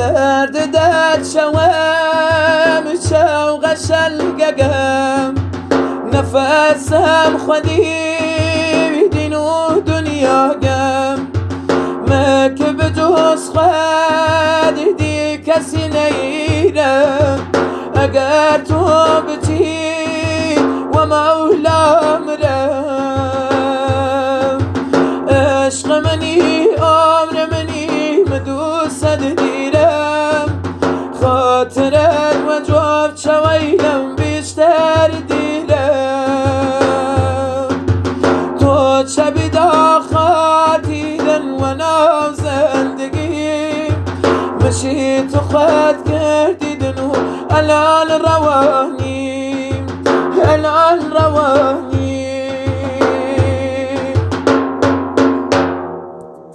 درد داد شوام شوق شلقم نفسم خودی دین و دنیا گم مک بجوز خود دی کسی نیرم اگر تو بچی و مولا مرم عشق منی عمر منی مدوست دیرم خاطرت و جواب شویلم بیشتر دیرم تو شبی داخل دیدن و ناو زندگی مشی تو خود کردیدن و الان روانیم الان روانیم